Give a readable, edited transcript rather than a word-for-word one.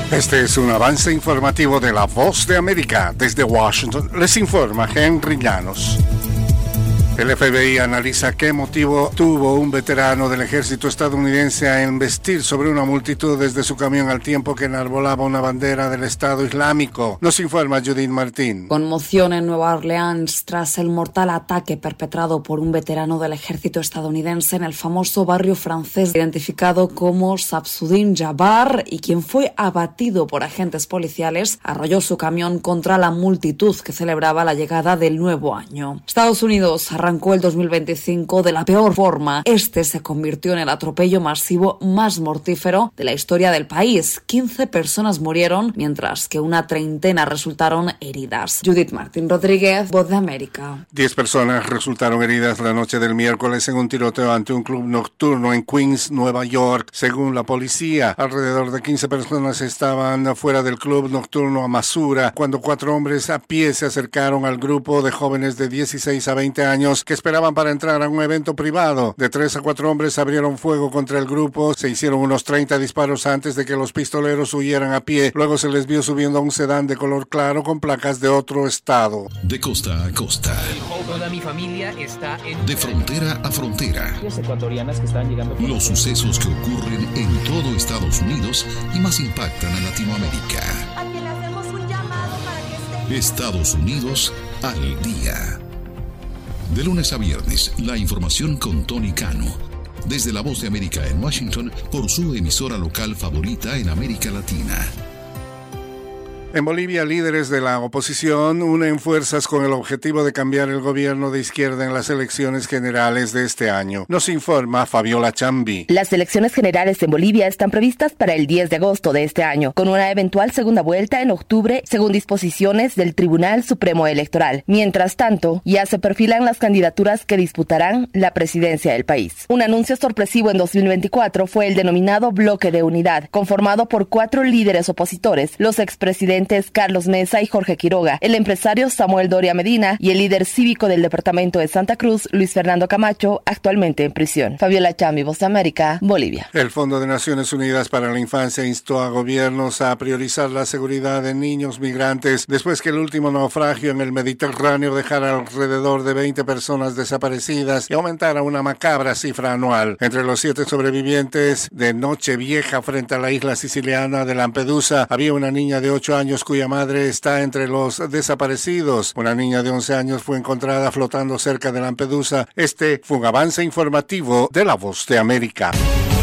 Este es un avance informativo de La Voz de América. Desde Washington les informa Henry Llanos. El FBI analiza qué motivo tuvo un veterano del ejército estadounidense a embestir sobre una multitud desde su camión al tiempo que enarbolaba una bandera del Estado Islámico. Nos informa Judith Martín. Conmoción en Nueva Orleans tras el mortal ataque perpetrado por un veterano del ejército estadounidense en el famoso barrio francés identificado como Sabzuddin Jabbar, y quien fue abatido por agentes policiales arrolló su camión contra la multitud que celebraba la llegada del nuevo año. Estados Unidos arrancó el 2025 de la peor forma. Este se convirtió en el atropello masivo más mortífero de la historia del país. 15 personas murieron, mientras que una treintena resultaron heridas. Judith Martín Rodríguez, Voz de América. 10 personas resultaron heridas la noche del miércoles en un tiroteo ante un club nocturno en Queens, Nueva York. Según la policía, alrededor de 15 personas estaban fuera del club nocturno Amasura cuando 4 hombres a pie se acercaron al grupo de jóvenes de 16 a 20 años que esperaban para entrar a un evento privado. De 3 a 4 hombres abrieron fuego contra el grupo. Se hicieron unos 30 disparos antes de que los pistoleros huyeran a pie. Luego se les vio subiendo a un sedán de color claro con placas de otro estado. De costa a costa. Toda mi familia está en... De frontera a frontera. Ecuatorianas que están llegando... Los sucesos que ocurren en todo Estados Unidos y más impactan a Latinoamérica. A quien le hacemos un llamado para que esté... Estados Unidos al día. De lunes a viernes, la información con Tony Cano. Desde La Voz de América en Washington, por su emisora local favorita en América Latina. En Bolivia, líderes de la oposición unen fuerzas con el objetivo de cambiar el gobierno de izquierda en las elecciones generales de este año. Nos informa Fabiola Chambi. Las elecciones generales en Bolivia están previstas para el 10 de agosto de este año, con una eventual segunda vuelta en octubre, según disposiciones del Tribunal Supremo Electoral. Mientras tanto, ya se perfilan las candidaturas que disputarán la presidencia del país. Un anuncio sorpresivo en 2024 fue el denominado Bloque de Unidad, conformado por 4 líderes opositores, los expresidentes Carlos Mesa y Jorge Quiroga, el empresario Samuel Doria Medina y el líder cívico del departamento de Santa Cruz, Luis Fernando Camacho, actualmente en prisión. Fabiola Chambi, Voz de América, Bolivia. El Fondo de Naciones Unidas para la Infancia instó a gobiernos a priorizar la seguridad de niños migrantes después que el último naufragio en el Mediterráneo dejara alrededor de 20 personas desaparecidas y aumentara una macabra cifra anual. Entre los 7 sobrevivientes de Nochevieja frente a la isla siciliana de Lampedusa había una niña de 8 años cuya madre está entre los desaparecidos. Una niña de 11 años fue encontrada flotando cerca de Lampedusa. Este fue un avance informativo de La Voz de América.